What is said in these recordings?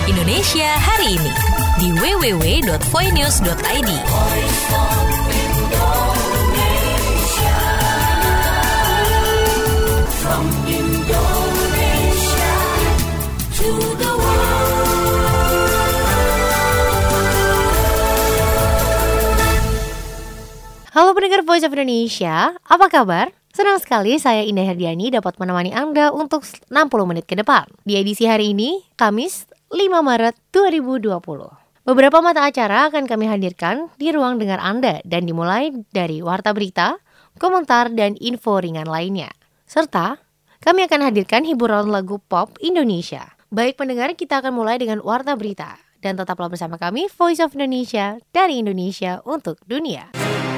Indonesia hari ini di www.voinews.id. From Indonesia to the world. Halo pendengar Voice of Indonesia, apa kabar? Senang sekali saya Indah Herdiani dapat menemani Anda untuk 60 menit ke depan. Di edisi hari ini, Kamis 5 Maret 2020. Beberapa mata acara akan kami hadirkan di ruang dengar Anda dan dimulai dari warta berita, komentar, dan info ringan lainnya. Serta, kami akan hadirkan hiburan lagu pop Indonesia. Baik pendengar, kita akan mulai dengan warta berita. Dan tetaplah bersama kami, Voice of Indonesia, dari Indonesia untuk dunia.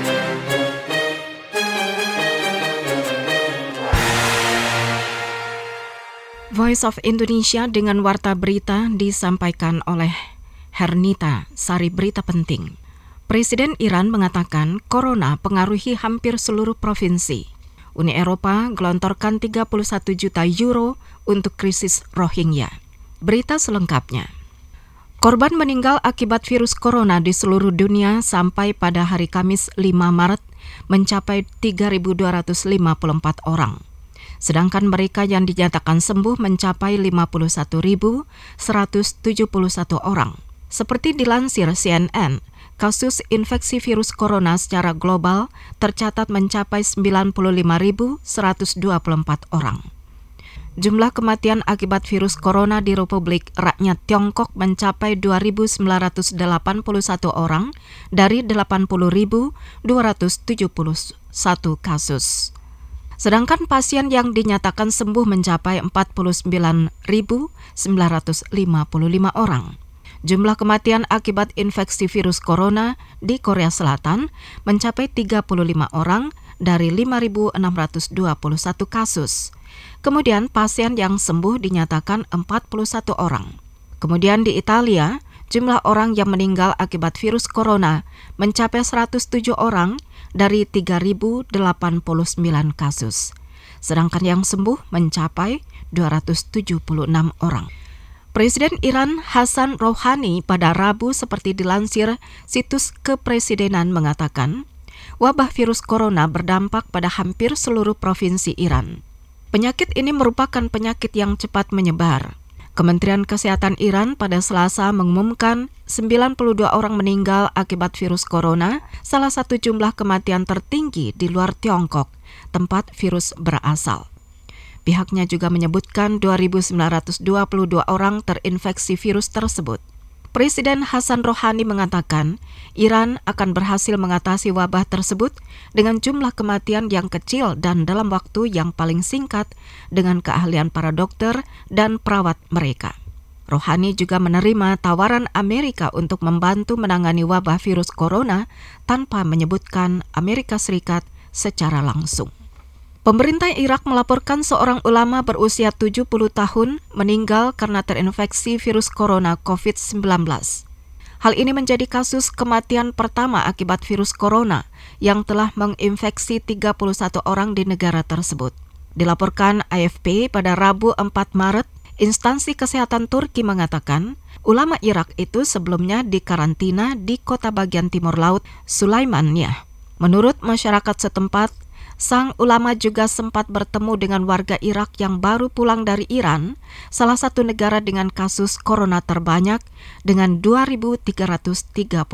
Voice of Indonesia dengan warta berita disampaikan oleh Hernita, Sari Berita Penting. Presiden Iran mengatakan corona pengaruhi hampir seluruh provinsi. Uni Eropa gelontorkan 31 juta euro untuk krisis Rohingya. Berita selengkapnya. Korban meninggal akibat virus corona di seluruh dunia sampai pada hari Kamis 5 Maret mencapai 3.254 orang. Sedangkan mereka yang dinyatakan sembuh mencapai 51.171 orang. Seperti dilansir CNN, kasus infeksi virus corona secara global tercatat mencapai 95.124 orang. Jumlah kematian akibat virus corona di Republik Rakyat Tiongkok mencapai 2.981 orang dari 80.271 kasus. Sedangkan pasien yang dinyatakan sembuh mencapai 49.955 orang. Jumlah kematian akibat infeksi virus corona di Korea Selatan mencapai 35 orang dari 5.621 kasus. Kemudian pasien yang sembuh dinyatakan 41 orang. Kemudian di Italia, jumlah orang yang meninggal akibat virus corona mencapai 107 orang dari 3.089 kasus. Sedangkan yang sembuh mencapai 276 orang. Presiden Iran Hassan Rouhani pada Rabu seperti dilansir situs kepresidenan mengatakan, wabah virus corona berdampak pada hampir seluruh provinsi Iran. Penyakit ini merupakan penyakit yang cepat menyebar. Kementerian Kesehatan Iran pada Selasa mengumumkan 92 orang meninggal akibat virus corona, salah satu jumlah kematian tertinggi di luar Tiongkok, tempat virus berasal. Pihaknya juga menyebutkan 2.922 orang terinfeksi virus tersebut. Presiden Hassan Rouhani mengatakan, Iran akan berhasil mengatasi wabah tersebut dengan jumlah kematian yang kecil dan dalam waktu yang paling singkat dengan keahlian para dokter dan perawat mereka. Rouhani juga menerima tawaran Amerika untuk membantu menangani wabah virus corona tanpa menyebutkan Amerika Serikat secara langsung. Pemerintah Irak melaporkan seorang ulama berusia 70 tahun meninggal karena terinfeksi virus corona COVID-19. Hal ini menjadi kasus kematian pertama akibat virus corona yang telah menginfeksi 31 orang di negara tersebut. Dilaporkan AFP pada Rabu 4 Maret, instansi kesehatan Turki mengatakan ulama Irak itu sebelumnya dikarantina di kota bagian timur laut Sulaimania. Menurut masyarakat setempat, sang ulama juga sempat bertemu dengan warga Irak yang baru pulang dari Iran, salah satu negara dengan kasus corona terbanyak dengan 2.336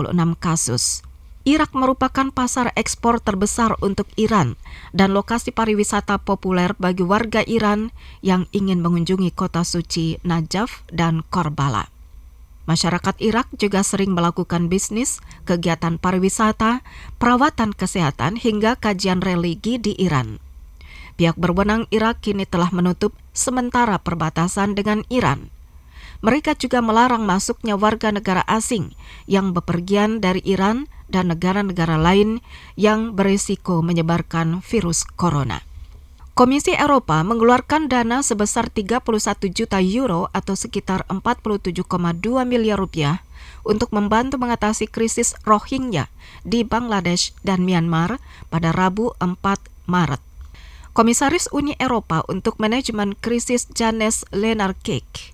kasus. Irak merupakan pasar ekspor terbesar untuk Iran dan lokasi pariwisata populer bagi warga Iran yang ingin mengunjungi kota suci Najaf dan Karbala. Masyarakat Irak juga sering melakukan bisnis, kegiatan pariwisata, perawatan kesehatan hingga kajian religi di Iran. Pihak berwenang Irak kini telah menutup sementara perbatasan dengan Iran. Mereka juga melarang masuknya warga negara asing yang bepergian dari Iran dan negara-negara lain yang berisiko menyebarkan virus corona. Komisi Eropa mengeluarkan dana sebesar 31 juta euro atau sekitar 47,2 miliar rupiah untuk membantu mengatasi krisis Rohingya di Bangladesh dan Myanmar pada Rabu 4 Maret. Komisaris Uni Eropa untuk Manajemen Krisis Janez Lenarčič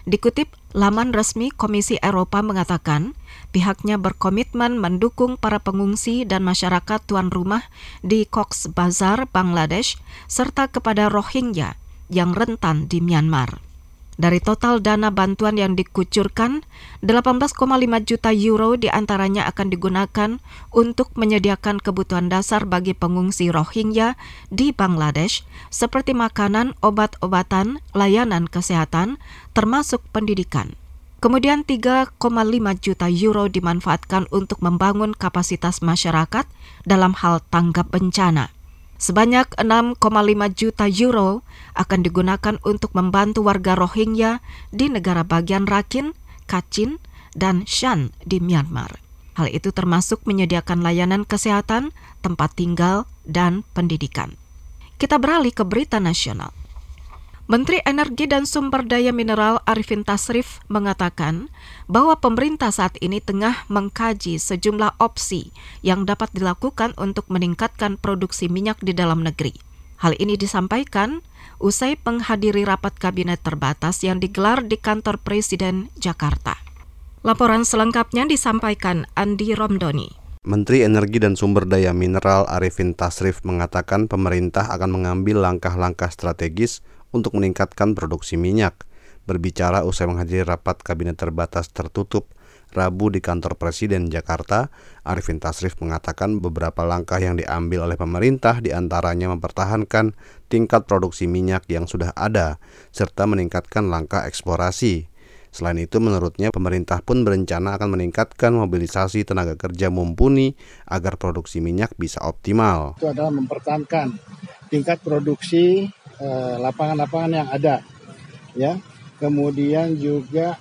Dikutip laman resmi Komisi Eropa mengatakan, pihaknya berkomitmen mendukung para pengungsi dan masyarakat tuan rumah di Cox's Bazar, Bangladesh, serta kepada Rohingya yang rentan di Myanmar. Dari total dana bantuan yang dikucurkan, 18,5 juta euro diantaranya akan digunakan untuk menyediakan kebutuhan dasar bagi pengungsi Rohingya di Bangladesh, seperti makanan, obat-obatan, layanan kesehatan, termasuk pendidikan. Kemudian 3,5 juta euro dimanfaatkan untuk membangun kapasitas masyarakat dalam hal tanggap bencana. Sebanyak 6,5 juta euro akan digunakan untuk membantu warga Rohingya di negara bagian Rakhine, Kachin, dan Shan di Myanmar. Hal itu termasuk menyediakan layanan kesehatan, tempat tinggal, dan pendidikan. Kita beralih ke berita nasional. Menteri Energi dan Sumber Daya Mineral Arifin Tasrif mengatakan bahwa pemerintah saat ini tengah mengkaji sejumlah opsi yang dapat dilakukan untuk meningkatkan produksi minyak di dalam negeri. Hal ini disampaikan usai menghadiri rapat kabinet terbatas yang digelar di kantor Presiden Jakarta. Laporan selengkapnya disampaikan Andi Romdoni. Menteri Energi dan Sumber Daya Mineral Arifin Tasrif mengatakan pemerintah akan mengambil langkah-langkah strategis untuk meningkatkan produksi minyak. Berbicara usai menghadiri rapat kabinet terbatas tertutup Rabu di kantor Presiden Jakarta, Arifin Tasrif mengatakan beberapa langkah yang diambil oleh pemerintah diantaranya mempertahankan tingkat produksi minyak yang sudah ada, serta meningkatkan langkah eksplorasi. Selain itu, menurutnya pemerintah pun berencana akan meningkatkan mobilisasi tenaga kerja mumpuni agar produksi minyak bisa optimal. Itu adalah mempertahankan tingkat produksi lapangan-lapangan yang ada, ya. Kemudian juga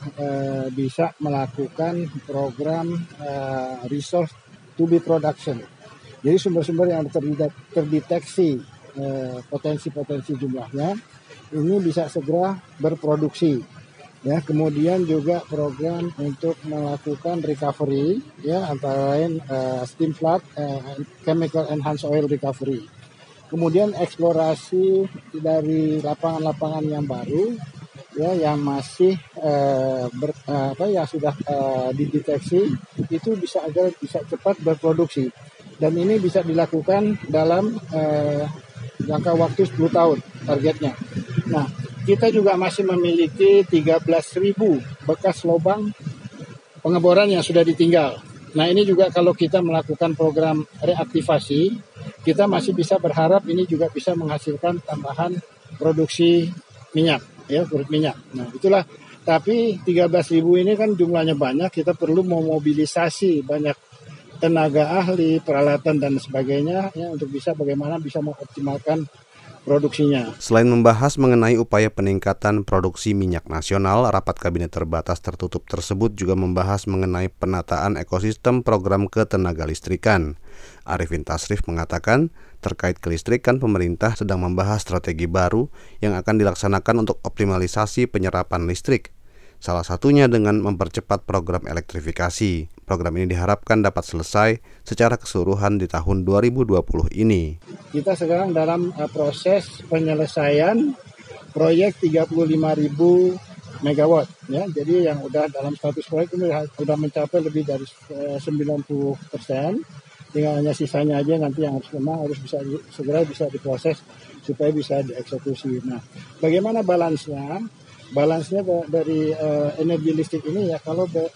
bisa melakukan program resource to be production. Jadi sumber-sumber yang terdeteksi potensi-potensi jumlahnya ini bisa segera berproduksi. Ya, kemudian juga program untuk melakukan recovery, ya, antara lain steam flood, chemical enhanced oil recovery. Kemudian eksplorasi dari lapangan-lapangan yang baru, ya, yang masih yang sudah dideteksi itu bisa cepat berproduksi, dan ini bisa dilakukan dalam jangka waktu 10 tahun targetnya. Nah, kita juga masih memiliki 13.000 bekas lubang pengeboran yang sudah ditinggal. Nah, ini juga kalau kita melakukan program reaktivasi, kita masih bisa berharap ini juga bisa menghasilkan tambahan produksi minyak, ya, crude minyak. Nah, itulah. Tapi 13.000 ini kan jumlahnya banyak, kita perlu memobilisasi banyak tenaga ahli, peralatan dan sebagainya, ya, untuk bagaimana bisa mengoptimalkan produksinya. Selain membahas mengenai upaya peningkatan produksi minyak nasional, rapat kabinet terbatas tertutup tersebut juga membahas mengenai penataan ekosistem program ketenaga listrikan. Arifin Tasrif mengatakan, terkait kelistrikan pemerintah sedang membahas strategi baru yang akan dilaksanakan untuk optimalisasi penyerapan listrik. Salah satunya dengan mempercepat program elektrifikasi. Program ini diharapkan dapat selesai secara keseluruhan di tahun 2020 ini. Kita sekarang dalam proses penyelesaian proyek 35.000 megawatt, ya. Jadi yang udah dalam status proyek ini sudah mencapai lebih dari 90%. Tinggal hanya sisanya aja nanti yang harus segera bisa diproses supaya bisa dieksekusi. Nah, bagaimana balansnya? Balansnya dari energi listrik ini, ya,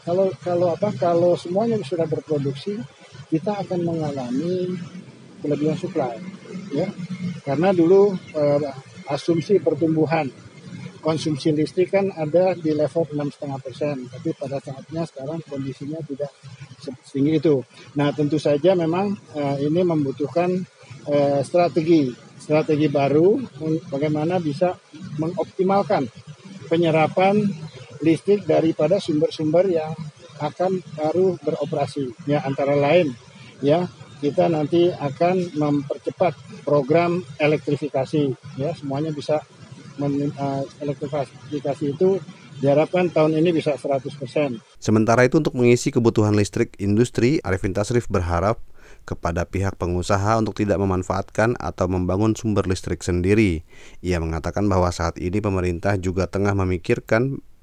kalau semuanya sudah berproduksi, kita akan mengalami kelebihan supply, ya. Karena dulu asumsi pertumbuhan konsumsi listrik kan ada di level 6,5%, tapi pada saatnya sekarang kondisinya tidak setinggi itu. Nah, tentu saja memang ini membutuhkan strategi baru bagaimana bisa mengoptimalkan penyerapan listrik daripada sumber-sumber yang akan baru beroperasi, ya, antara lain, ya, kita nanti akan mempercepat program elektrifikasi, ya, semuanya bisa elektrifikasi itu diharapkan tahun ini bisa 100%. Sementara itu, untuk mengisi kebutuhan listrik industri, Arifin Tasrif berharap kepada pihak pengusaha untuk tidak memanfaatkan atau membangun sumber listrik sendiri. Ia mengatakan bahwa saat ini pemerintah juga tengah memikirkan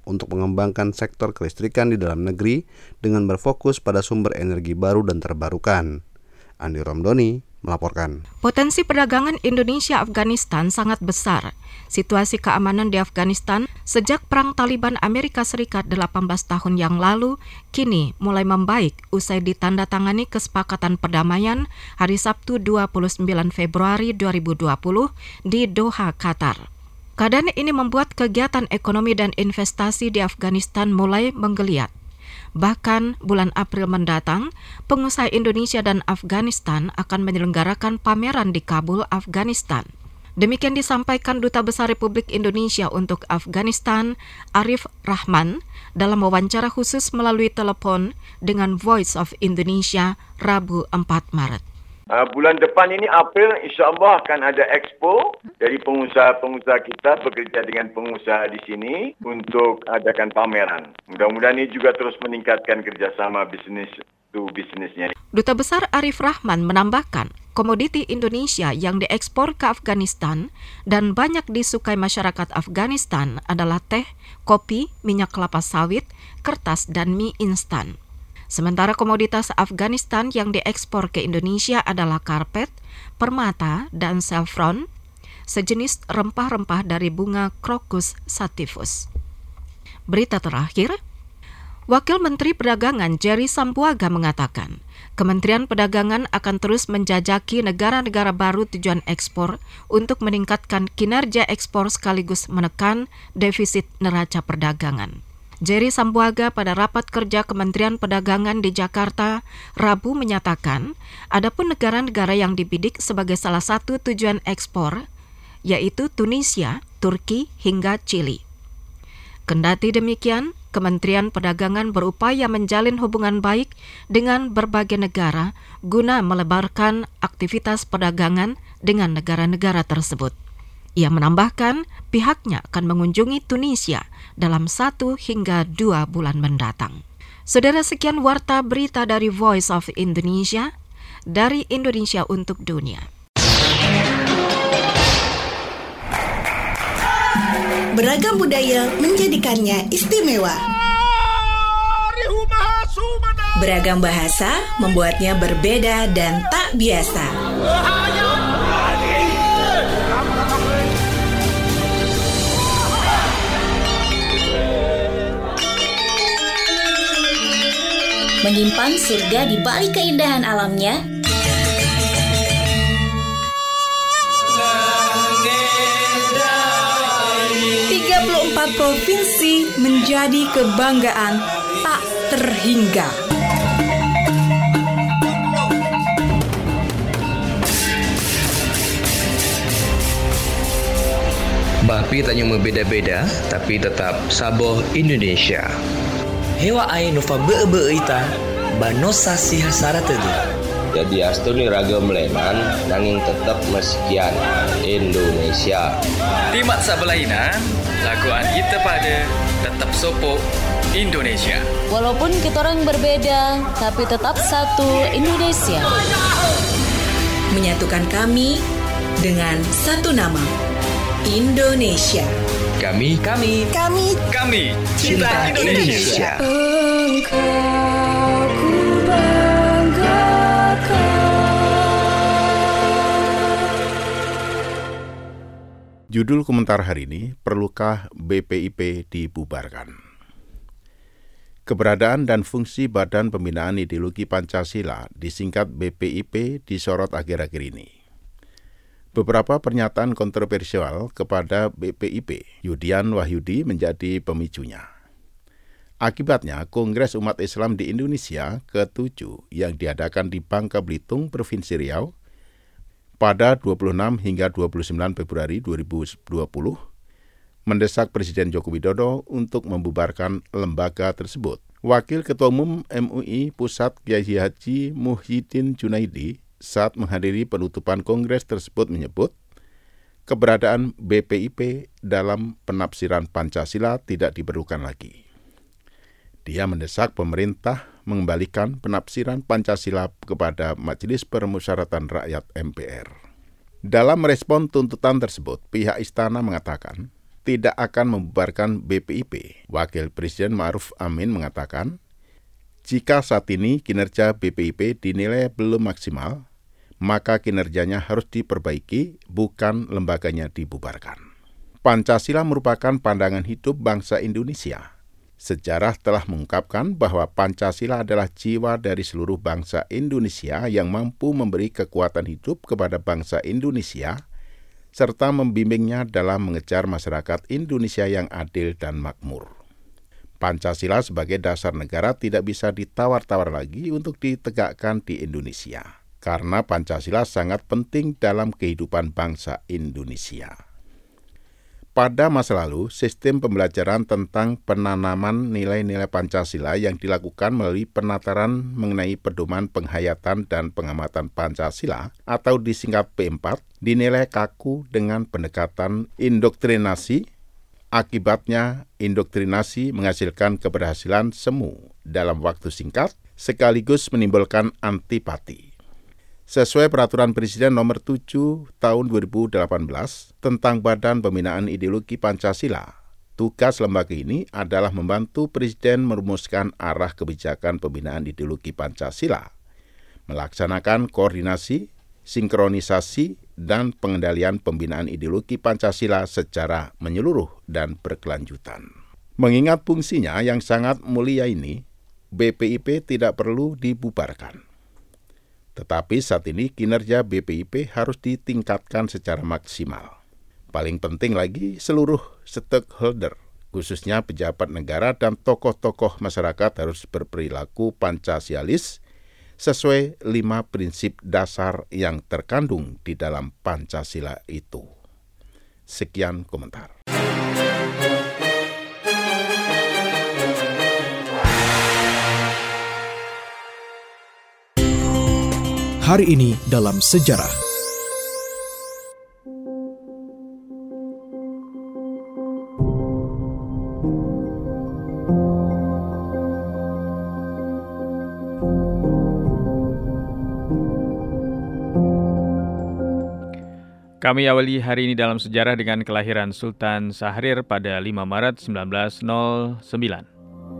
untuk mengembangkan sektor kelistrikan di dalam negeri dengan berfokus pada sumber energi baru dan terbarukan. Andi Romdoni melaporkan. Potensi perdagangan Indonesia-Afghanistan sangat besar. Situasi keamanan di Afghanistan sejak Perang Taliban Amerika Serikat 18 tahun yang lalu kini mulai membaik usai ditandatangani kesepakatan perdamaian hari Sabtu 29 Februari 2020 di Doha, Qatar. Keadaan ini membuat kegiatan ekonomi dan investasi di Afghanistan mulai menggeliat. Bahkan bulan April mendatang, pengusaha Indonesia dan Afghanistan akan menyelenggarakan pameran di Kabul, Afghanistan. Demikian disampaikan Duta Besar Republik Indonesia untuk Afghanistan, Arif Rahman, dalam wawancara khusus melalui telepon dengan Voice of Indonesia, Rabu 4 Maret. Bulan depan ini April insya-Allah akan ada expo dari pengusaha-pengusaha kita bekerja dengan pengusaha di sini untuk adakan pameran. Mudah-mudahan ini juga terus meningkatkan kerjasama bisnis to bisnisnya. Duta Besar Arif Rahman menambahkan, komoditi Indonesia yang diekspor ke Afghanistan dan banyak disukai masyarakat Afghanistan adalah teh, kopi, minyak kelapa sawit, kertas, dan mie instan. Sementara komoditas Afghanistan yang diekspor ke Indonesia adalah karpet, permata, dan saffron, sejenis rempah-rempah dari bunga Crocus sativus. Berita terakhir, Wakil Menteri Perdagangan Jerry Sambuaga mengatakan, Kementerian Perdagangan akan terus menjajaki negara-negara baru tujuan ekspor untuk meningkatkan kinerja ekspor sekaligus menekan defisit neraca perdagangan. Jerry Sambuaga pada rapat kerja Kementerian Perdagangan di Jakarta, Rabu menyatakan, adapun negara-negara yang dibidik sebagai salah satu tujuan ekspor, yaitu Tunisia, Turki, hingga Chili. Kendati demikian, Kementerian Perdagangan berupaya menjalin hubungan baik dengan berbagai negara guna melebarkan aktivitas perdagangan dengan negara-negara tersebut. Ia menambahkan pihaknya akan mengunjungi Tunisia dalam 1 hingga 2 bulan mendatang. Saudara, sekian warta berita dari Voice of Indonesia, dari Indonesia untuk dunia. Beragam budaya menjadikannya istimewa. Beragam bahasa membuatnya berbeda dan tak biasa. Menyimpan surga di balik keindahan alamnya. Provinsi menjadi kebanggaan tak terhingga. Bapi tak cuma beda-beda, tapi tetap saboh Indonesia. Hewa ai nova be-be-ita, banosa si hasara tadi. Jadi astuni ragam leman, nanging tetap meskian Indonesia. Timat sabelaina, laguan kita pada tetap sopo Indonesia. Walaupun kita orang berbeda, tapi tetap satu Indonesia. Menyatukan kami dengan satu nama, Indonesia. Kami cinta Indonesia. Judul komentar hari ini, perlukah BPIP dibubarkan? Keberadaan dan fungsi Badan Pembinaan Ideologi Pancasila, disingkat BPIP, disorot akhir-akhir ini. Beberapa pernyataan kontroversial kepada BPIP, Yudian Wahyudi menjadi pemicunya. Akibatnya, Kongres Umat Islam di Indonesia ke-7 yang diadakan di Bangka Belitung, Provinsi Riau, pada 26 hingga 29 Februari 2020, mendesak Presiden Joko Widodo untuk membubarkan lembaga tersebut. Wakil Ketua Umum MUI Pusat Kiai Haji Muhyiddin Junaidi saat menghadiri penutupan kongres tersebut menyebut, keberadaan BPIP dalam penafsiran Pancasila tidak diperlukan lagi. Dia mendesak pemerintah mengembalikan penafsiran Pancasila kepada Majelis Permusyawaratan Rakyat MPR. Dalam merespon tuntutan tersebut, pihak istana mengatakan tidak akan membubarkan BPIP. Wakil Presiden Ma'ruf Amin mengatakan, jika saat ini kinerja BPIP dinilai belum maksimal, maka kinerjanya harus diperbaiki, bukan lembaganya dibubarkan. Pancasila merupakan pandangan hidup bangsa Indonesia. Sejarah telah mengungkapkan bahwa Pancasila adalah jiwa dari seluruh bangsa Indonesia yang mampu memberi kekuatan hidup kepada bangsa Indonesia, serta membimbingnya dalam mengejar masyarakat Indonesia yang adil dan makmur. Pancasila sebagai dasar negara tidak bisa ditawar-tawar lagi untuk ditegakkan di Indonesia, karena Pancasila sangat penting dalam kehidupan bangsa Indonesia. Pada masa lalu, sistem pembelajaran tentang penanaman nilai-nilai Pancasila yang dilakukan melalui penataran mengenai pedoman penghayatan dan pengamatan Pancasila atau disingkat P4 dinilai kaku dengan pendekatan indoktrinasi. Akibatnya, indoktrinasi menghasilkan keberhasilan semu dalam waktu singkat sekaligus menimbulkan antipati. Sesuai Peraturan Presiden Nomor 7 Tahun 2018 tentang Badan Pembinaan Ideologi Pancasila, tugas lembaga ini adalah membantu Presiden merumuskan arah kebijakan pembinaan ideologi Pancasila, melaksanakan koordinasi, sinkronisasi, dan pengendalian pembinaan ideologi Pancasila secara menyeluruh dan berkelanjutan. Mengingat fungsinya yang sangat mulia ini, BPIP tidak perlu dibubarkan. Tetapi saat ini kinerja BPIP harus ditingkatkan secara maksimal. Paling penting lagi, seluruh stakeholder, khususnya pejabat negara dan tokoh-tokoh masyarakat harus berperilaku Pancasialis sesuai 5 prinsip dasar yang terkandung di dalam Pancasila itu. Sekian komentar. Hari ini dalam sejarah. Kami awali hari ini dalam sejarah dengan kelahiran Sultan Syahrir pada 5 Maret 1909.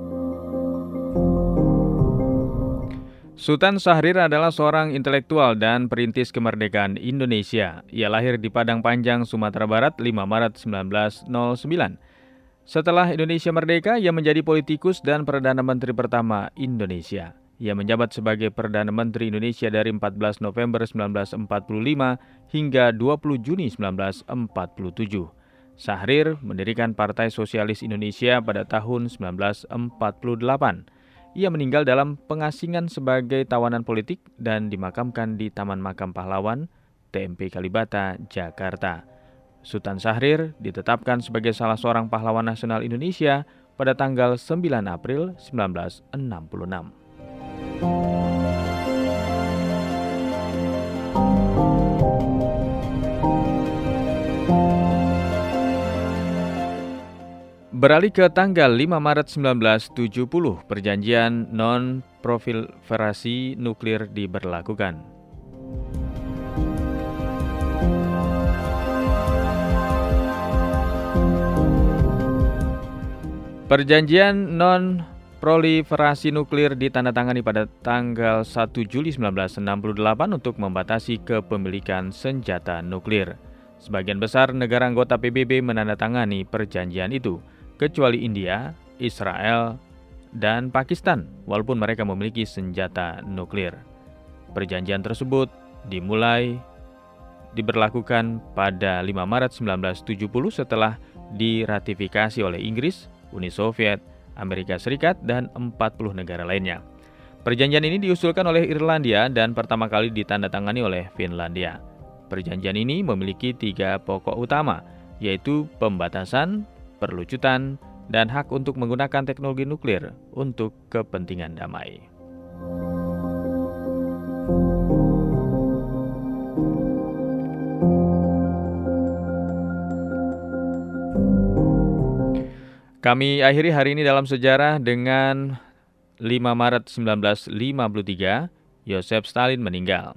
Sultan Syahrir adalah seorang intelektual dan perintis kemerdekaan Indonesia. Ia lahir di Padang Panjang, Sumatera Barat 5 Maret 1909. Setelah Indonesia merdeka, ia menjadi politikus dan Perdana Menteri pertama Indonesia. Ia menjabat sebagai Perdana Menteri Indonesia dari 14 November 1945 hingga 20 Juni 1947. Syahrir mendirikan Partai Sosialis Indonesia pada tahun 1948. Ia meninggal dalam pengasingan sebagai tawanan politik dan dimakamkan di Taman Makam Pahlawan, TMP Kalibata, Jakarta. Sultan Syahrir ditetapkan sebagai salah seorang pahlawan nasional Indonesia pada tanggal 9 April 1966. Beralih ke tanggal 5 Maret 1970, perjanjian non-proliferasi nuklir diberlakukan. Perjanjian non-proliferasi nuklir ditandatangani pada tanggal 1 Juli 1968 untuk membatasi kepemilikan senjata nuklir. Sebagian besar negara anggota PBB menandatangani perjanjian itu, kecuali India, Israel, dan Pakistan, walaupun mereka memiliki senjata nuklir. Perjanjian tersebut diberlakukan pada 5 Maret 1970 setelah diratifikasi oleh Inggris, Uni Soviet, Amerika Serikat, dan 40 negara lainnya. Perjanjian ini diusulkan oleh Irlandia dan pertama kali ditandatangani oleh Finlandia. Perjanjian ini memiliki 3 pokok utama, yaitu pembatasan, perlucutan, dan hak untuk menggunakan teknologi nuklir untuk kepentingan damai. Kami akhiri hari ini dalam sejarah dengan 5 Maret 1953, Joseph Stalin meninggal.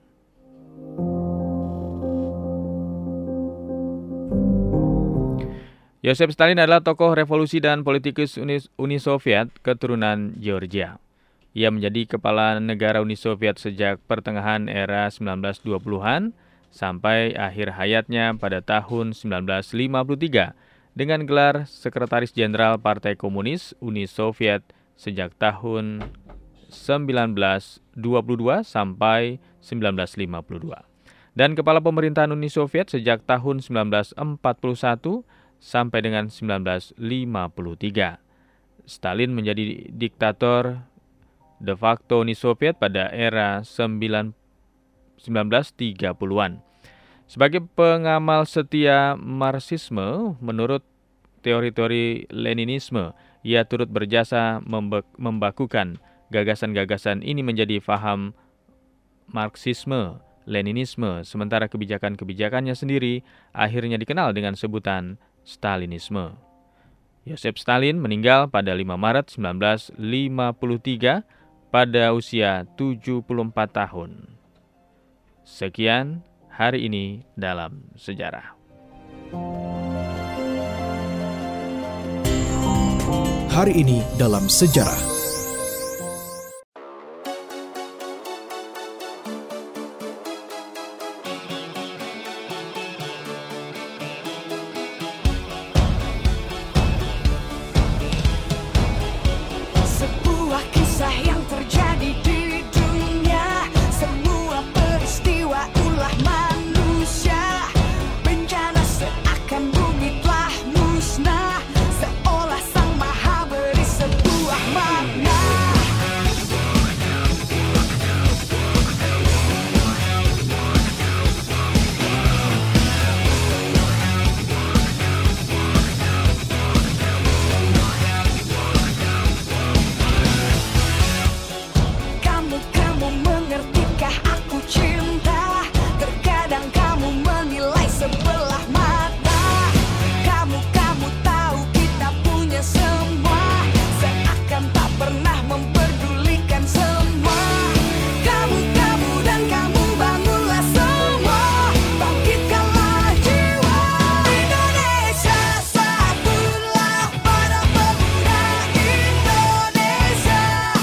Joseph Stalin adalah tokoh revolusi dan politikus Uni Soviet keturunan Georgia. Ia menjadi kepala negara Uni Soviet sejak pertengahan era 1920-an sampai akhir hayatnya pada tahun 1953 dengan gelar Sekretaris Jenderal Partai Komunis Uni Soviet sejak tahun 1922 sampai 1952 dan kepala pemerintahan Uni Soviet sejak tahun 1941 sampai dengan 1953. Stalin menjadi diktator de facto Uni Soviet pada era 1930-an. Sebagai pengamal setia Marxisme, menurut teori-teori Leninisme, ia turut berjasa membakukan gagasan-gagasan ini menjadi paham Marxisme, Leninisme, sementara kebijakan-kebijakannya sendiri akhirnya dikenal dengan sebutan Stalinisme. Joseph Stalin meninggal pada 5 Maret 1953 pada usia 74 tahun. Sekian hari ini dalam sejarah. Hari ini dalam sejarah. Sebuah kisah yang terjadi di dunia, semua peristiwa ulah manusia. Bencana seakan bumi telah musnah, seolah Sang Maha beri sebuah makna. Kamu mengertikah aku cinta? Terkadang kamu menilai sebelah mata. Kamu tahu kita punya semua, seakan tak pernah memperdulikan semua. Kamu dan kamu bangunlah semua, bangkitkanlah jiwa. Indonesia satulah para pemuda Indonesia.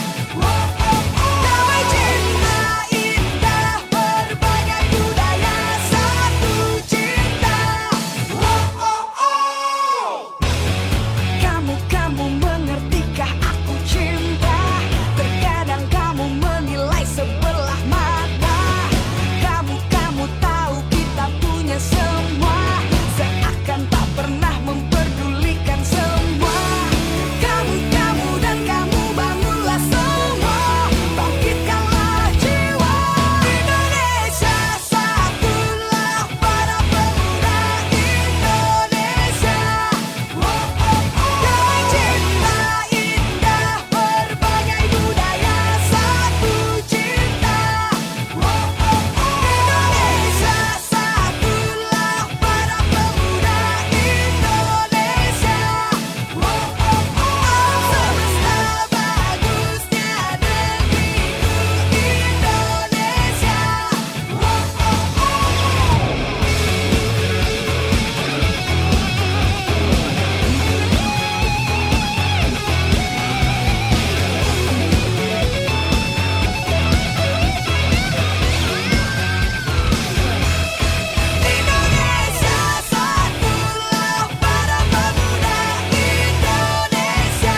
Damai cinta indah berbagai budaya satu cinta. Kamu mengertikah aku cinta? Terkadang kamu menilai sebelah mata. Kamu tahu kita punya semua, seakan tak pernah memperdulikan semua. Kamu dan kamu bangunlah semua, bangkitkanlah jiwa. Indonesia satulah para pemuda Indonesia. Damai cinta indah berbagai budaya satu cinta. Indonesia satulah para pemuda Indonesia. Semesta bagusnya negeriku Indonesia. Indonesia satulah para pemuda Indonesia.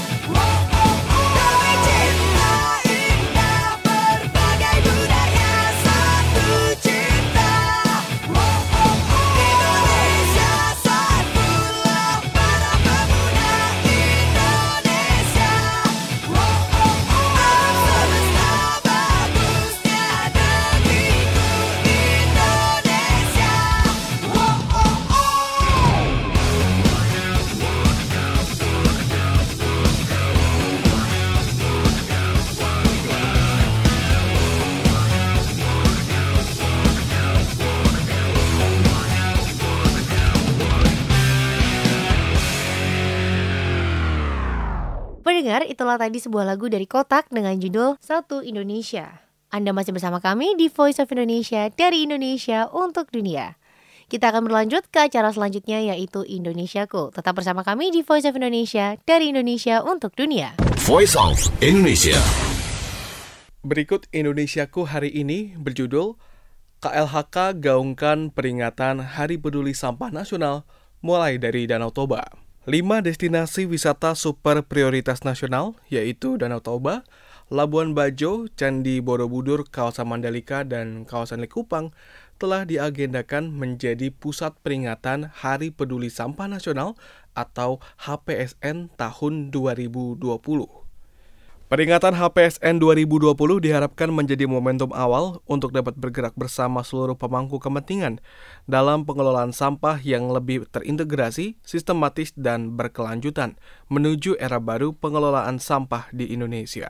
Damai cinta indah berbagai budaya satu cinta. Indonesia satulah para pemuda Indonesia. Semesta bagusnya negeriku Indonesia. Pendengar, itulah tadi sebuah lagu dari Kotak dengan judul Satu Indonesia. Anda masih bersama kami di Voice of Indonesia, dari Indonesia untuk dunia. Kita akan berlanjut ke acara selanjutnya yaitu Indonesiaku. Tetap bersama kami di Voice of Indonesia, dari Indonesia untuk dunia. Voice of Indonesia. Berikut Indonesiaku hari ini berjudul KLHK gaungkan peringatan Hari Peduli Sampah Nasional mulai dari Danau Toba. 5 destinasi wisata super prioritas nasional yaitu Danau Toba, Labuan Bajo, Candi Borobudur, kawasan Mandalika, dan kawasan Likupang telah diagendakan menjadi pusat peringatan Hari Peduli Sampah Nasional atau HPSN tahun 2020. Peringatan HPSN 2020 diharapkan menjadi momentum awal untuk dapat bergerak bersama seluruh pemangku kepentingan dalam pengelolaan sampah yang lebih terintegrasi, sistematis, dan berkelanjutan menuju era baru pengelolaan sampah di Indonesia.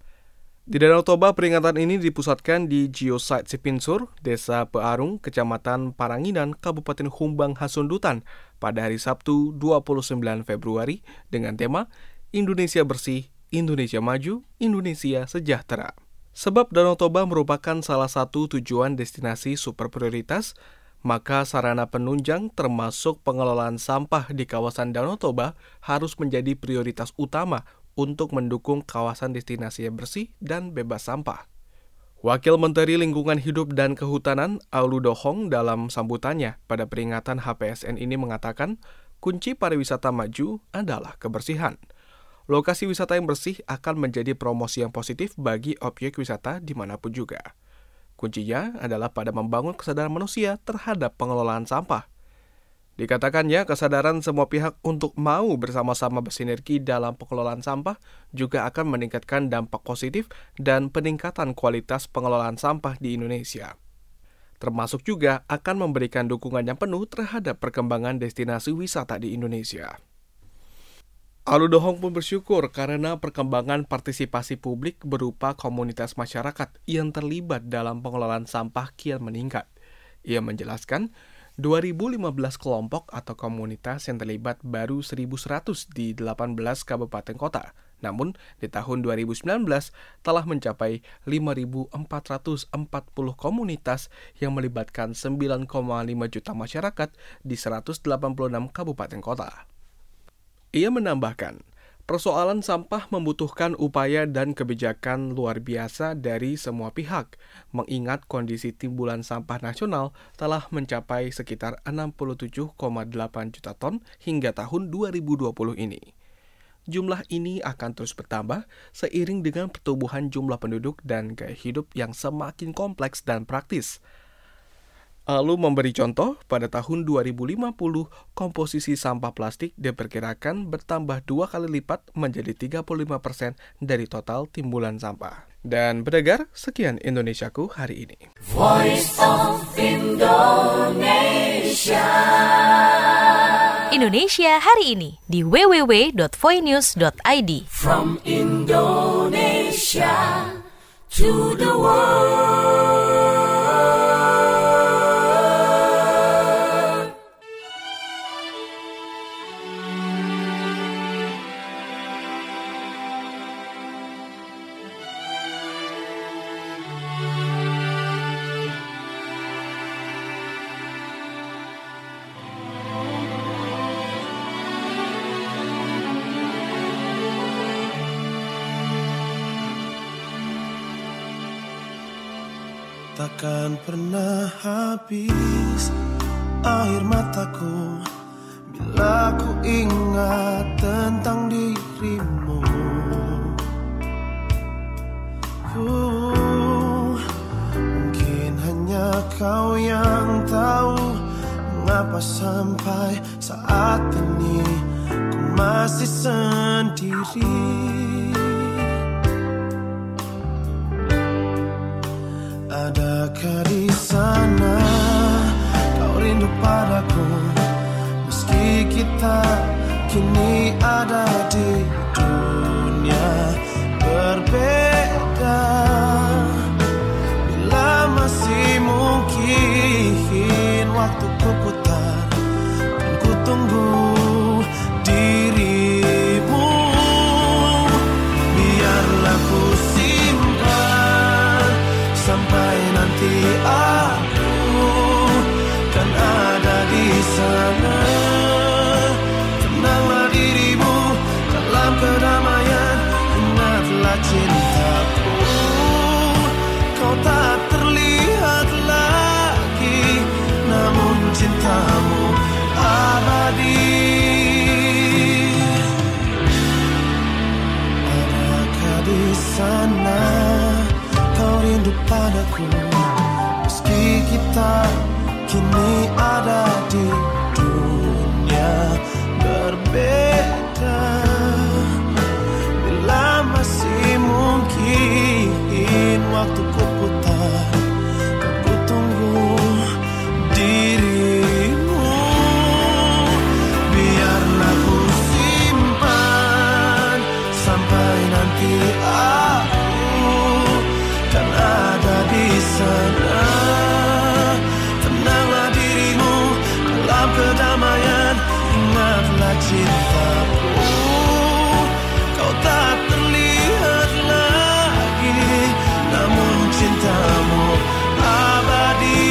Di Danau Toba, peringatan ini dipusatkan di Geosite Sipinsur, Desa Pearung, Kecamatan Paranginan, Kabupaten Humbang Hasundutan pada hari Sabtu 29 Februari dengan tema Indonesia Bersih, Indonesia Maju, Indonesia Sejahtera. Sebab Danau Toba merupakan salah satu tujuan destinasi super prioritas, maka sarana penunjang termasuk pengelolaan sampah di kawasan Danau Toba harus menjadi prioritas utama untuk mendukung kawasan destinasi yang bersih dan bebas sampah. Wakil Menteri Lingkungan Hidup dan Kehutanan Aulu Dohong dalam sambutannya pada peringatan HPSN ini mengatakan, kunci pariwisata maju adalah kebersihan. Lokasi wisata yang bersih akan menjadi promosi yang positif bagi objek wisata dimanapun juga. Kuncinya adalah pada membangun kesadaran manusia terhadap pengelolaan sampah. Dikatakannya, kesadaran semua pihak untuk mau bersama-sama bersinergi dalam pengelolaan sampah juga akan meningkatkan dampak positif dan peningkatan kualitas pengelolaan sampah di Indonesia. Termasuk juga akan memberikan dukungan yang penuh terhadap perkembangan destinasi wisata di Indonesia. Aulu Dohong pun bersyukur karena perkembangan partisipasi publik berupa komunitas masyarakat yang terlibat dalam pengelolaan sampah kian meningkat. Ia menjelaskan, 2015 kelompok atau komunitas yang terlibat baru 1.100 di 18 kabupaten kota. Namun, di tahun 2019 telah mencapai 5.440 komunitas yang melibatkan 9,5 juta masyarakat di 186 kabupaten kota. Ia menambahkan, persoalan sampah membutuhkan upaya dan kebijakan luar biasa dari semua pihak, mengingat kondisi timbulan sampah nasional telah mencapai sekitar 67,8 juta ton hingga tahun 2020 ini. Jumlah ini akan terus bertambah seiring dengan pertumbuhan jumlah penduduk dan gaya hidup yang semakin kompleks dan praktis. Lalu memberi contoh, pada tahun 2050, komposisi sampah plastik diperkirakan bertambah 2 kali lipat menjadi 35% dari total timbulan sampah. Dan pendengar, sekian Indonesiaku hari ini. Voice of Indonesia. Indonesia hari ini di www.voinews.id. From Indonesia to the world. Takkan pernah habis air mataku bila ku ingat tentang dirimu. Mungkin hanya kau yang tahu mengapa sampai saat ini ku masih sendiri. Adakah di sana kau rindu padaku, meski kita kini ada di dunia berbeda. Bila masih mungkin waktu ku putar dan ku tunggu dirimu, biarlah ku simpan sampai nanti aku kan ada di sana, kau rindu padaku. Meski kita kini ada di dunia berbeda, bila masih mungkin waktuku putar, ku tunggu dirimu. Biarlah ku simpan sampai nanti aku kan ada di sana. Tenanglah dirimu dalam kedamaian, ingatlah cintaku. Kau tak terlihat lagi, namun cintamu abadi.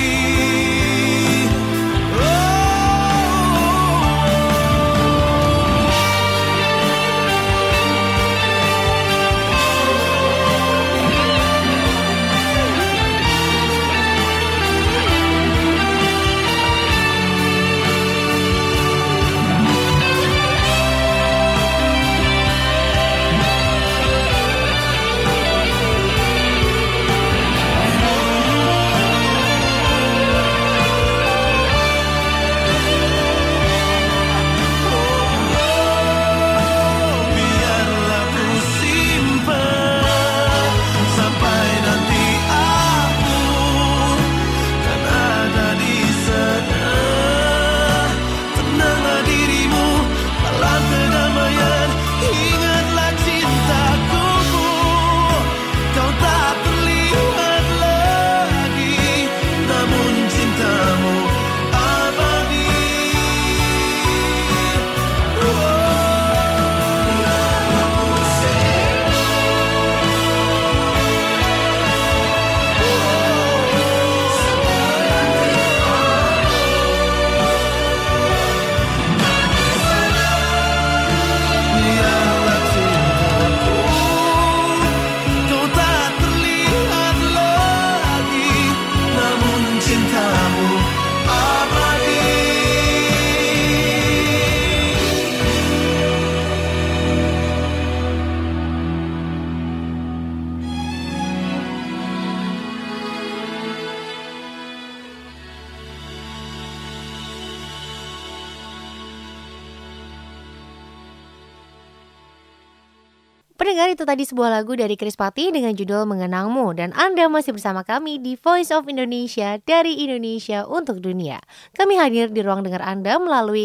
Pendengar, itu tadi sebuah lagu dari Krispati dengan judul Mengenangmu. Dan Anda masih bersama kami di Voice of Indonesia, dari Indonesia untuk dunia. Kami hadir di ruang dengar Anda melalui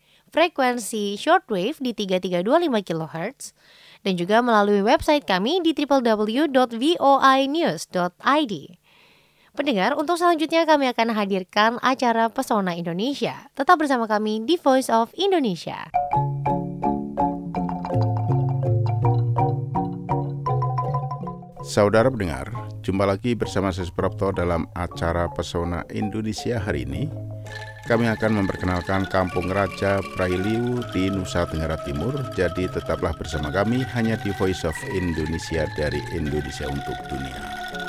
frekuensi shortwave di 3325 kHz dan juga melalui website kami di www.voinews.id. Pendengar, untuk selanjutnya kami akan hadirkan acara Pesona Indonesia. Tetap bersama kami di Voice of Indonesia. Saudara pendengar, jumpa lagi bersama saya Suprapto dalam acara Pesona Indonesia hari ini. Kami akan memperkenalkan Kampung Raja Prailiu di Nusa Tenggara Timur. Jadi tetaplah bersama kami hanya di Voice of Indonesia, dari Indonesia untuk dunia.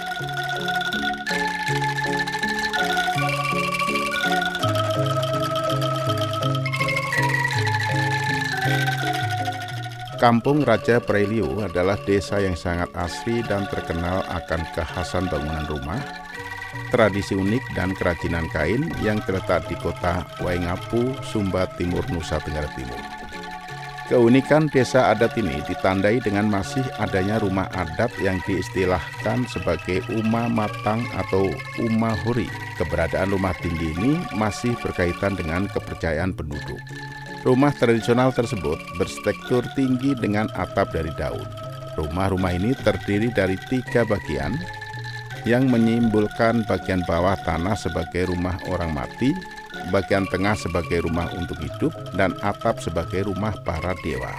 Kampung Raja Prailiu adalah desa yang sangat asri dan terkenal akan kekhasan bangunan rumah, tradisi unik dan kerajinan kain yang terletak di kota Waingapu, Sumba Timur, Nusa Tenggara Timur. Keunikan desa adat ini ditandai dengan masih adanya rumah adat yang diistilahkan sebagai Uma Matang atau Uma Huri. Keberadaan rumah tinggi ini masih berkaitan dengan kepercayaan penduduk. Rumah tradisional tersebut berstruktur tinggi dengan atap dari daun. Rumah-rumah ini terdiri dari 3 bagian yang menyimbolkan bagian bawah tanah sebagai rumah orang mati, bagian tengah sebagai rumah untuk hidup, dan atap sebagai rumah para dewa.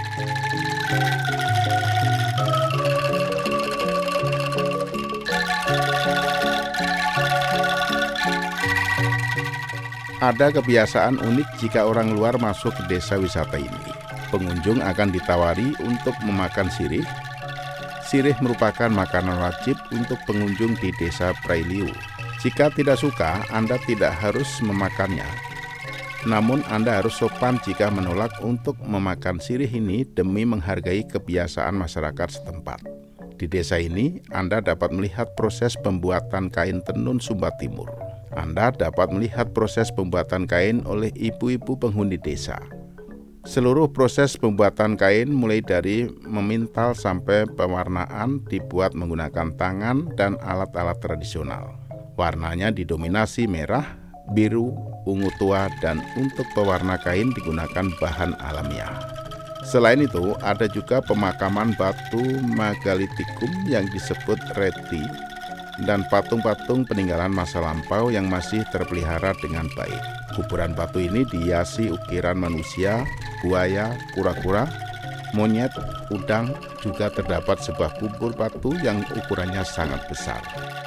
Ada kebiasaan unik jika orang luar masuk ke desa wisata ini. Pengunjung akan ditawari untuk memakan sirih. Sirih merupakan makanan wajib untuk pengunjung di desa Prailiu. Jika tidak suka, Anda tidak harus memakannya. Namun Anda harus sopan jika menolak untuk memakan sirih ini demi menghargai kebiasaan masyarakat setempat. Di desa ini, Anda dapat melihat proses pembuatan kain tenun Sumba Timur. Anda dapat melihat proses pembuatan kain oleh ibu-ibu penghuni desa. Seluruh proses pembuatan kain mulai dari memintal sampai pewarnaan dibuat menggunakan tangan dan alat-alat tradisional. Warnanya didominasi merah, biru, ungu tua, dan untuk pewarna kain digunakan bahan alamiah. Selain itu, ada juga pemakaman batu megalitikum yang disebut reti dan patung-patung peninggalan masa lampau yang masih terpelihara dengan baik. Kuburan batu ini dihiasi ukiran manusia, buaya, kura-kura, monyet, udang, juga terdapat sebuah kubur batu yang ukurannya sangat besar.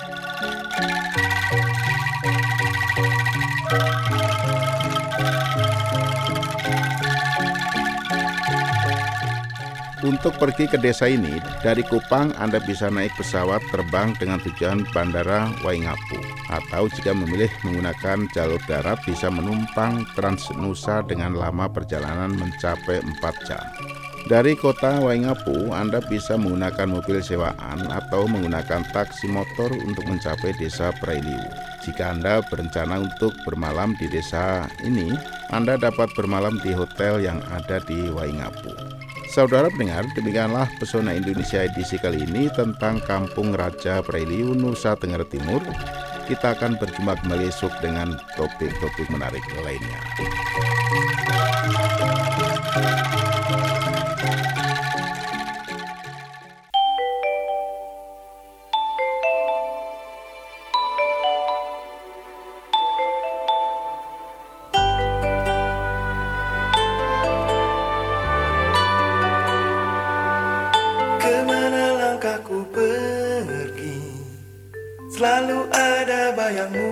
Untuk pergi ke desa ini, dari Kupang Anda bisa naik pesawat terbang dengan tujuan Bandara Waingapu, atau jika memilih menggunakan jalur darat bisa menumpang Transnusa dengan lama perjalanan mencapai 4 jam. Dari kota Waingapu, Anda bisa menggunakan mobil sewaan atau menggunakan taksi motor untuk mencapai desa Prailiu. Jika Anda berencana untuk bermalam di desa ini, Anda dapat bermalam di hotel yang ada di Waingapu. Saudara pendengar, demikianlah Pesona Indonesia edisi kali ini tentang Kampung Raja Prailiu, Nusa Tenggara Timur. Kita akan berjumpa kembali esok dengan topik-topik menarik lainnya. Selalu ada bayangmu,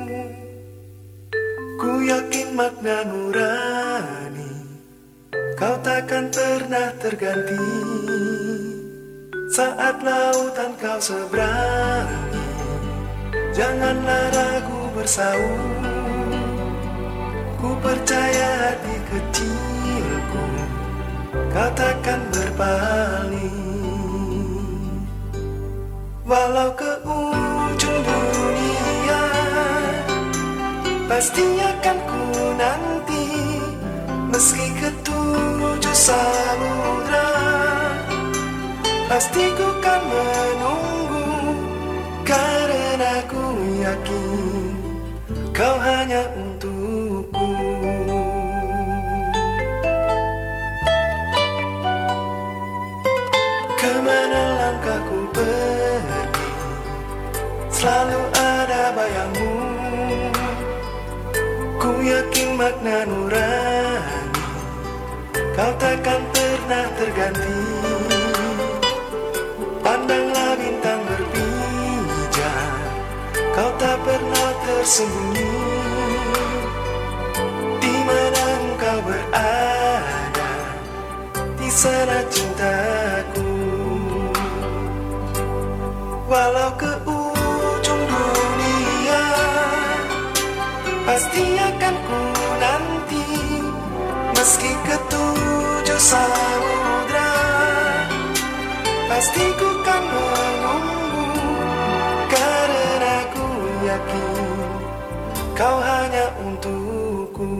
ku yakin makna nurani, kau takkan pernah terganti. Saat lautan kau seberangi, janganlah ragu bersaung. Ku percaya hati kecilku, kau takkan berpaling. Walau ke ujung dunia, pasti akan ku nanti. Meski ke 7 samudra, pasti ku kan menunggu. Karena ku yakin kau hanya untukku. Kemana langkahku pergi, selalu ada bayangmu. Ku yakin makna nurani, kau takkan pernah terganti. Pandanglah bintang berpijar, kau tak pernah tersembunyi. Di mana engkau berada, di sana cintaku. Walau ke ujung dunia, pasti akan ku nanti. Meski ke 7 samudra, pasti ku kan menunggu. Karena ku yakin kau hanya untukku.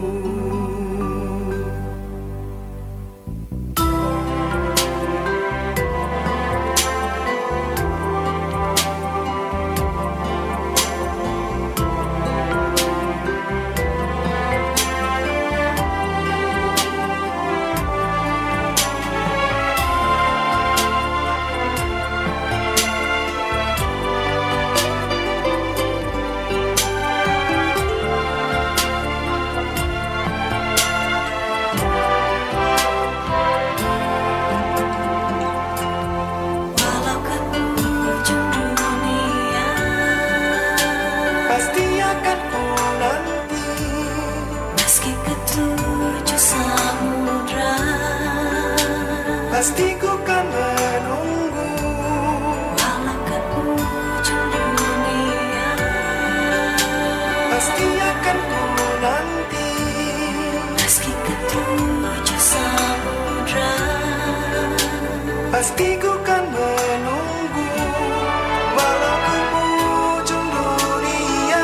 pasti ku kan menunggu, walau ke ujung dunia,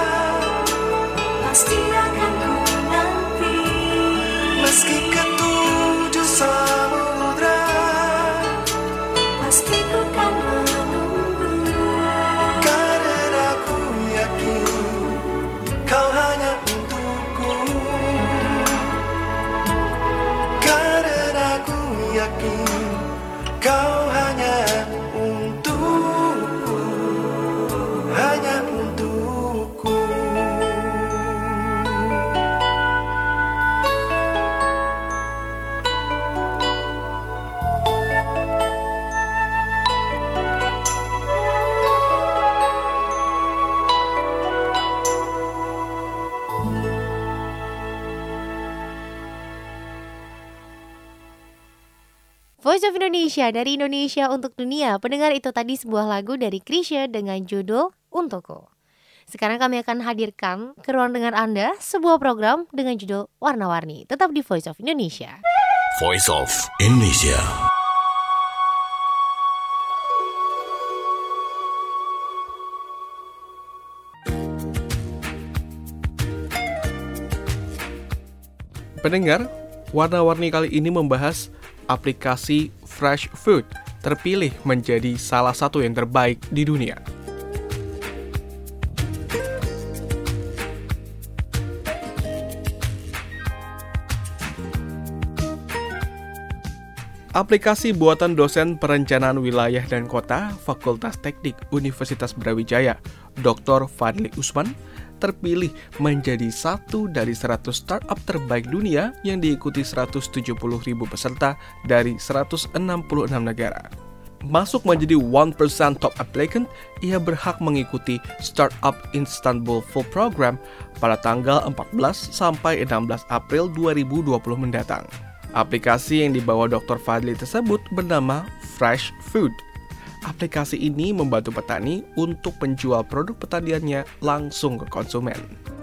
pasti akan ku nanti, meski ke tujuh samudra, pasti ku kan menunggu, karena ku yakin kau hanya untukku, karena ku yakin kau hanya untukku, hanya untukku. Voice of Indonesia, dari Indonesia untuk dunia. Pendengar, itu tadi sebuah lagu dari Chrisye dengan judul Untukku. Sekarang kami akan hadirkan ke ruang dengar Anda sebuah program dengan judul Warna-Warni. Tetap di Voice of Indonesia. Voice of Indonesia. Pendengar, Warna-Warni kali ini membahas aplikasi Fresh Food terpilih menjadi salah satu yang terbaik di dunia. Aplikasi buatan dosen perencanaan wilayah dan kota Fakultas Teknik Universitas Brawijaya, Dr. Fadli Usman, terpilih menjadi satu dari 100 startup terbaik dunia yang diikuti 170.000 peserta dari 166 negara. Masuk menjadi 1% top applicant, ia berhak mengikuti Startup Istanbul Full Program pada tanggal 14 sampai 16 April 2020 mendatang. Aplikasi yang dibawa Dr. Fadli tersebut bernama Fresh Food. Aplikasi ini membantu petani untuk menjual produk pertaniannya langsung ke konsumen.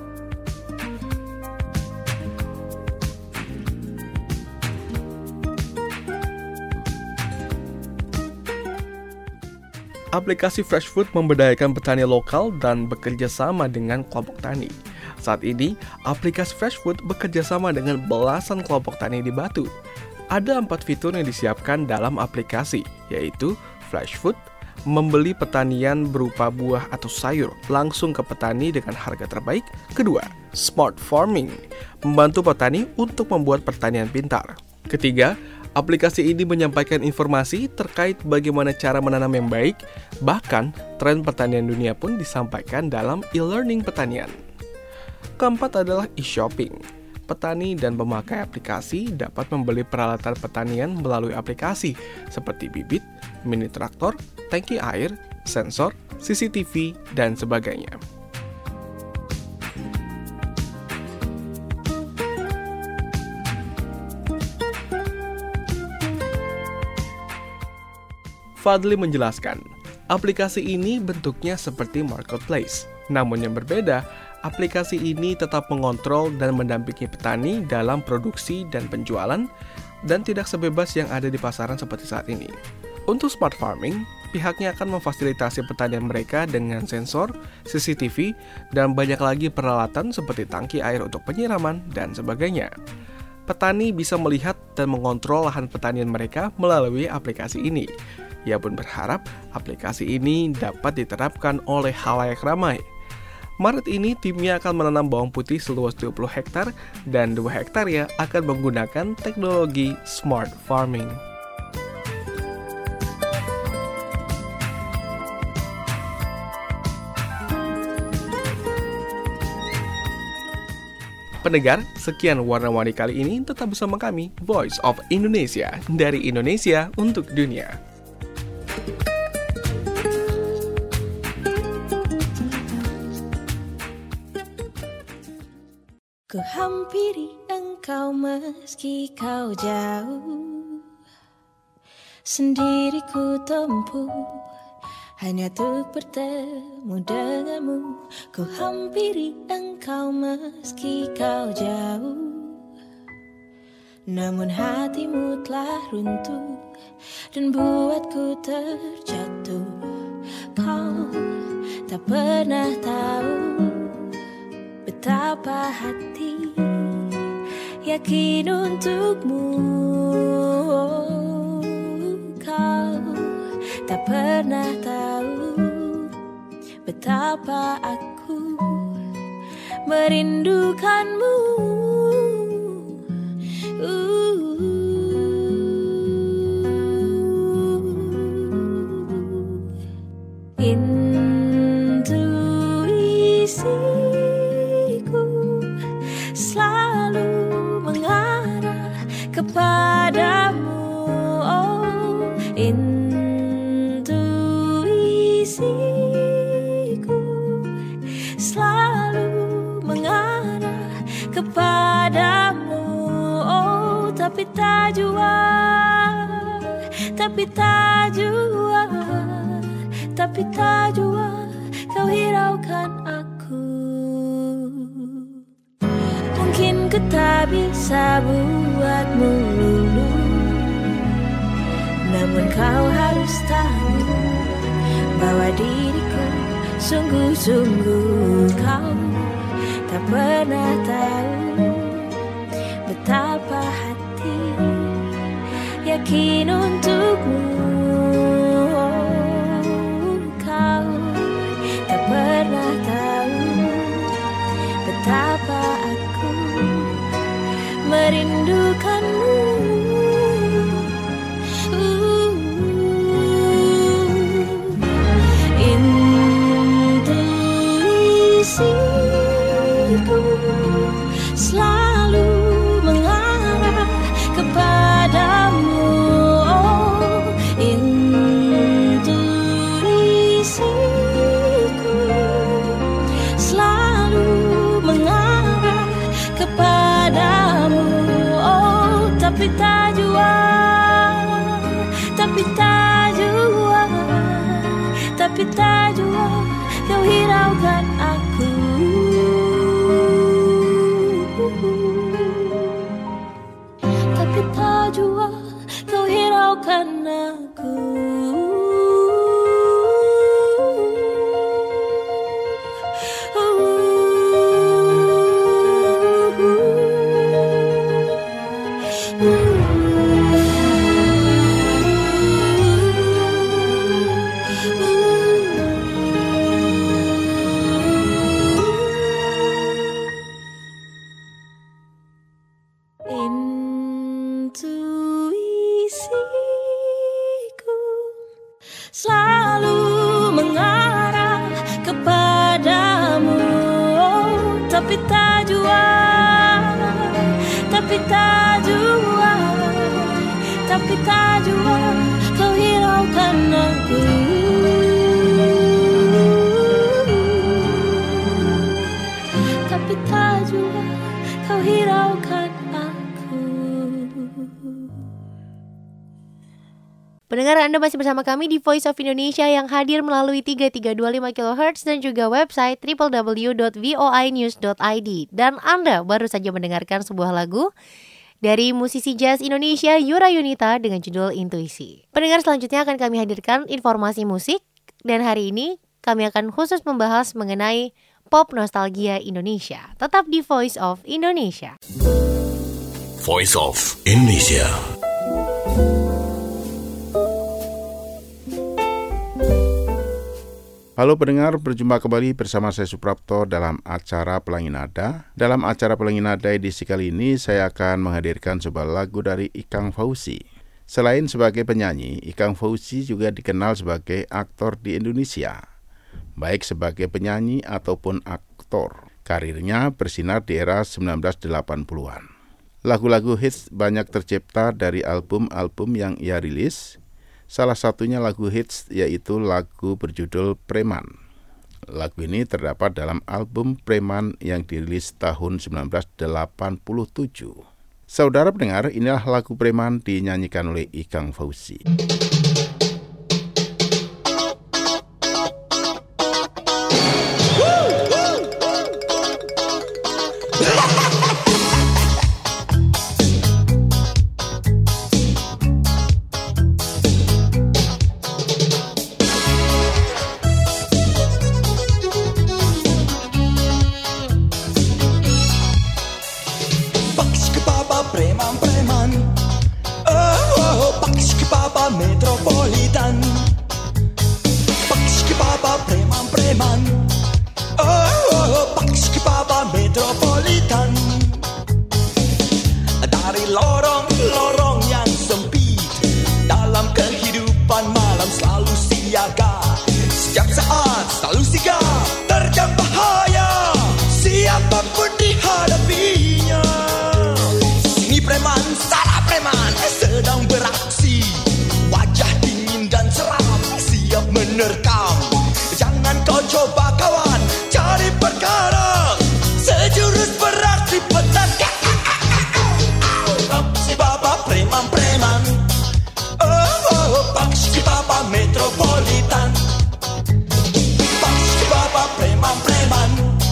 Aplikasi Fresh Food memberdayakan petani lokal dan bekerja sama dengan kelompok tani. Saat ini, aplikasi Fresh Food bekerja sama dengan belasan kelompok tani di Batu. Ada 4 fitur yang disiapkan dalam aplikasi, yaitu Fresh Food, membeli pertanian berupa buah atau sayur langsung ke petani dengan harga terbaik. Kedua, Smart Farming, membantu petani untuk membuat pertanian pintar. Ketiga, aplikasi ini menyampaikan informasi terkait bagaimana cara menanam yang baik, bahkan tren pertanian dunia pun disampaikan dalam e-learning pertanian. Keempat adalah e-shopping. Petani dan pemakai aplikasi dapat membeli peralatan pertanian melalui aplikasi seperti bibit, mini traktor, tangki air, sensor, CCTV, dan sebagainya. Fadli menjelaskan, aplikasi ini bentuknya seperti marketplace. Namun yang berbeda, aplikasi ini tetap mengontrol dan mendampingi petani dalam produksi dan penjualan, dan tidak sebebas yang ada di pasaran seperti saat ini. Untuk smart farming, pihaknya akan memfasilitasi pertanian mereka dengan sensor, CCTV, dan banyak lagi peralatan seperti tangki air untuk penyiraman dan sebagainya. Petani bisa melihat dan mengontrol lahan pertanian mereka melalui aplikasi ini. Ia pun berharap aplikasi ini dapat diterapkan oleh khalayak ramai. Maret ini timnya akan menanam bawang putih seluas 20 hektar dan 2 hektarnya akan menggunakan teknologi smart farming. Pendengar, sekian Warna-Warni kali ini. Tetap bersama kami, Voice of Indonesia, dari Indonesia untuk dunia. Ku hampiri engkau meski kau jauh, sendiri ku tempuh hanya untuk bertemu denganmu. Ku hampiri engkau meski kau jauh, namun hatimu telah runtuh dan buatku terjatuh. Kau tak pernah tahu betapa hati yakin untukmu. Kau tak pernah tahu betapa aku merindukanmu. Intuisiku selalu mengarah kepadamu. Oh, intuisiku selalu mengarah kepadamu. Oh, tapi tak jua, tapi tak jua, tapi tak jua kau hiraukan aku. Mungkin ku tak bisa buatmu luluh, namun kau harus tahu bahwa diriku sungguh-sungguh. Kau tak pernah tahu betapa hati yakin untukmu. Kau tak pernah tahu betapa aku merindukanmu. Intuisiku selalu mengarah kepadamu. Oh, intuisiku selalu mengarah kepadamu. Oh, tapi tak jua, tapi tak jua, tapi tak jua kau hiraukan aku. Tapi tak jua kau hiraukan aku. Intuisiku selalu mengarah kepadamu. Oh, tapi tak jua, tapi tak jua, tapi tak jua kau hiraukan aku. Tapi tak jua kau hiraukan aku. Pendengar, Anda masih bersama kami di Voice of Indonesia yang hadir melalui 3325 kHz dan juga website www.voinews.id. Dan Anda baru saja mendengarkan sebuah lagu dari musisi jazz Indonesia Yura Yunita dengan judul Intuisi. Pendengar, selanjutnya akan kami hadirkan informasi musik, dan hari ini kami akan khusus membahas mengenai pop nostalgia Indonesia. Tetap di Voice of Indonesia. Voice of Indonesia. Halo pendengar, berjumpa kembali bersama saya Suprapto dalam acara Pelangi Nada. Dalam acara Pelangi Nada edisi kali ini, saya akan menghadirkan sebuah lagu dari Ikang Fauzi. Selain sebagai penyanyi, Ikang Fauzi juga dikenal sebagai aktor di Indonesia, baik sebagai penyanyi ataupun aktor. Karirnya bersinar di era 1980-an. Lagu-lagu hits banyak tercipta dari album-album yang ia rilis. Salah satunya lagu hits yaitu lagu berjudul Preman. Lagu ini terdapat dalam album Preman yang dirilis tahun 1987. Saudara pendengar, inilah lagu Preman dinyanyikan oleh Ikang Fauzi. malam selalu siaga. Setiap saat selalu sigap, terjang bahaya siapapun dihadapinya. Sini preman, sana preman sedang beraksi, wajah dingin dan seram, siap menerkam. Jangan kau coba kawan, cari perkara, sejurus beraksi petaka. Si baba preman-preman, Pak si baba metropolitan. Pak si baba preman-preman,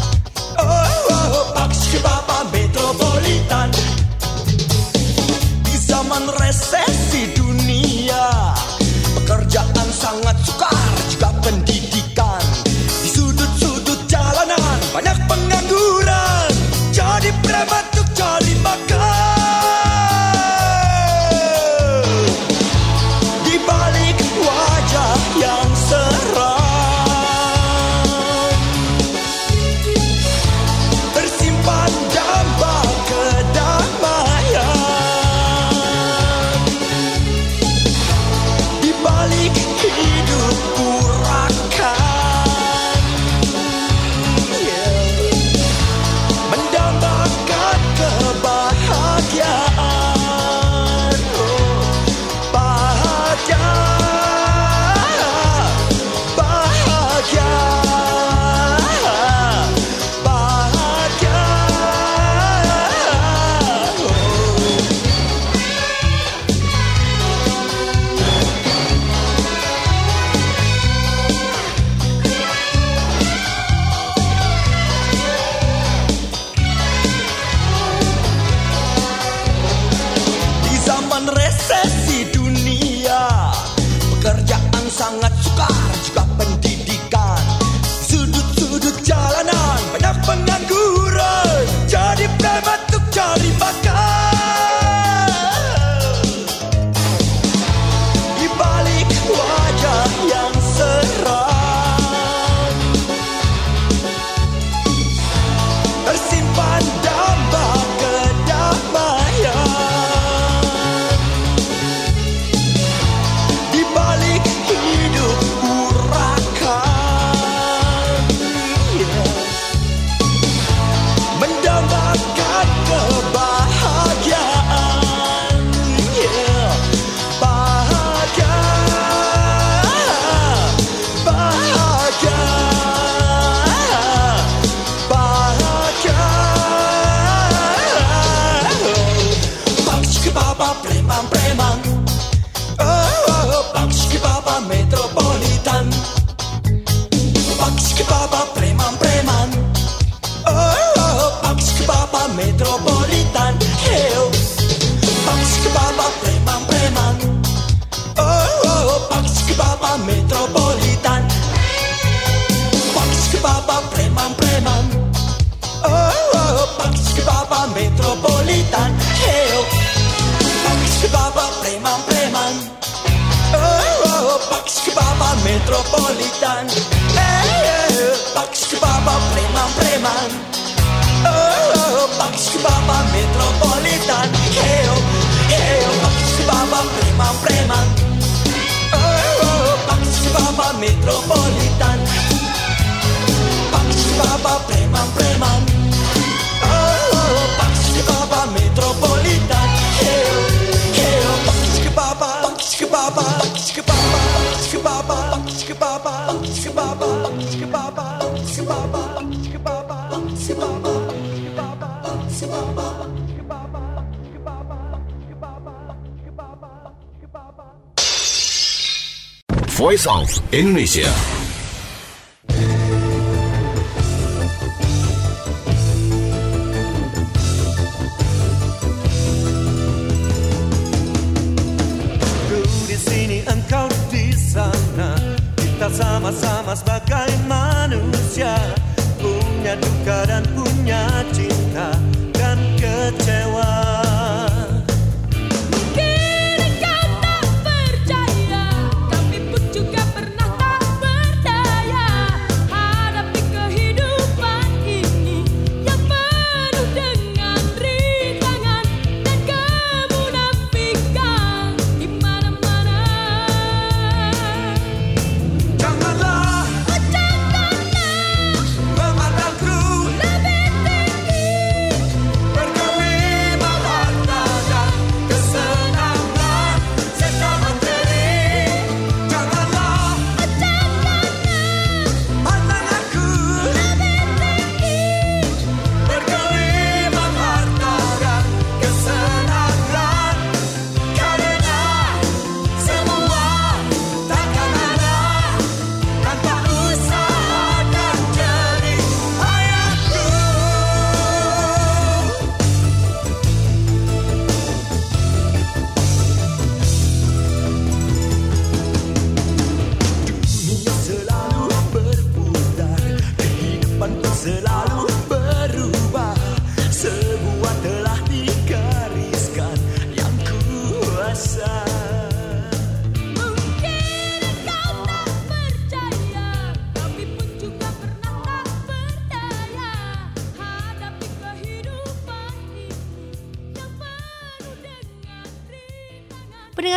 Pak si baba metropolitan. Di zaman resesi dunia, pekerjaan sangat sukar, juga pendidikan. Di sudut-sudut jalanan banyak pengangguran, jadi preman untuk cari makan. Di balik wajah yang seram tersimpan damba kedamaian. Di balik hidup urakan, mendambakan kebahagiaan. Bahagia, bahagia, bahagia. Di zaman resesi dunia, pekerjaan sangat sukar, juga pendidikan. Sudut-sudut jalanan banyak pengangguran, jadi preman untuk cari makan. Di balik wajah yang seram tersimpan damba kedamaian. Di balik hidup urakan, mendambakan kebahagiaan. Bahagia, bahagia, bahagia. Bangsi baba preman-preman, Bangsi baba metropolitan. Bangsi baba preman-preman, Bangsi baba metropolitan. Bangsi baba preman-preman, Bangsi baba metropolitan. Bangsi baba preman-preman, Bangsi baba metropolitan. Bangsi baba preman-preman, Bangsi baba metropolitan. Bangsi baba preman-preman, Bangsi baba metropolitan. Bangsi baba preman-preman, Bangsi baba metropolitan. Bangsi baba preman-preman, Bangsi baba metropolitan. Bangsi baba, Bangsi baba, Bangsi baba, Bangsi baba, Bangsi baba, Bangsi baba, Bangsi baba, Bangsi baba, Bangsi baba, Bangsi baba, Bangsi baba, Voice of Indonesia. Engkau di sana, kita sama-sama sebagai manusia, punya duka dan punya cinta dan kecewa. Mungkin engkau tak percaya, kami pun juga pernah tak percaya.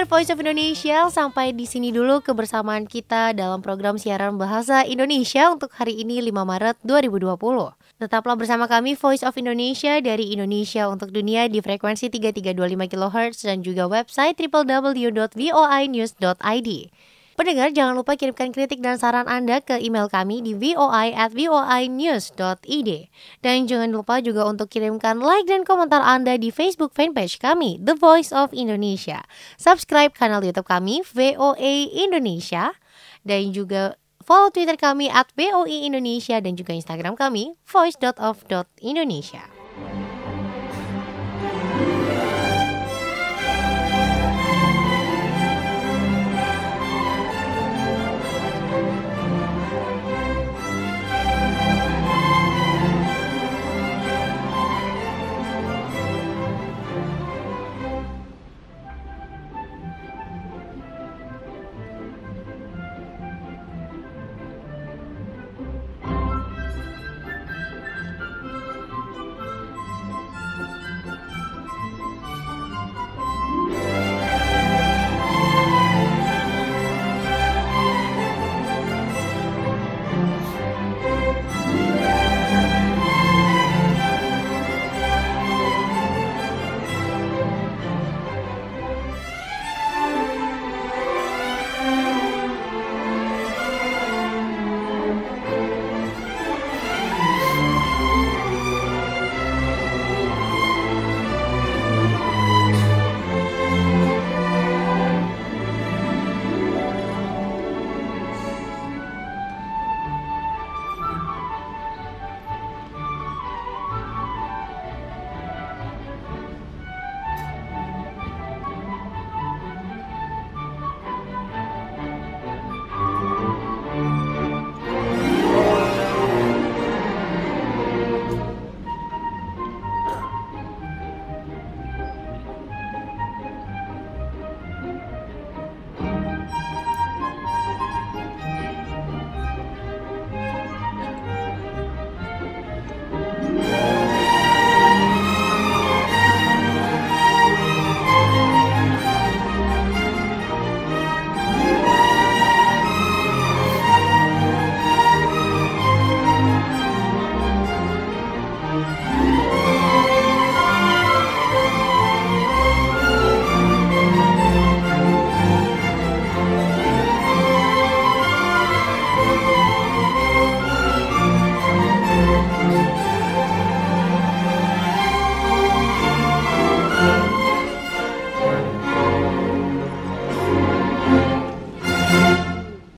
pendengar Voice of Indonesia, sampai di sini dulu kebersamaan kita dalam program siaran bahasa Indonesia untuk hari ini 5 Maret 2020. Tetaplah bersama kami Voice of Indonesia dari Indonesia untuk dunia di frekuensi 3325 kHz dan juga website www.voinews.id. Pendengar, jangan lupa kirimkan kritik dan saran Anda ke email kami di voi@voinews.id. Dan jangan lupa juga untuk kirimkan like dan komentar Anda di Facebook fanpage kami, The Voice of Indonesia. Subscribe kanal YouTube kami, VOA Indonesia. Dan juga follow Twitter kami @VOI Indonesia dan juga Instagram kami, voice.of.indonesia.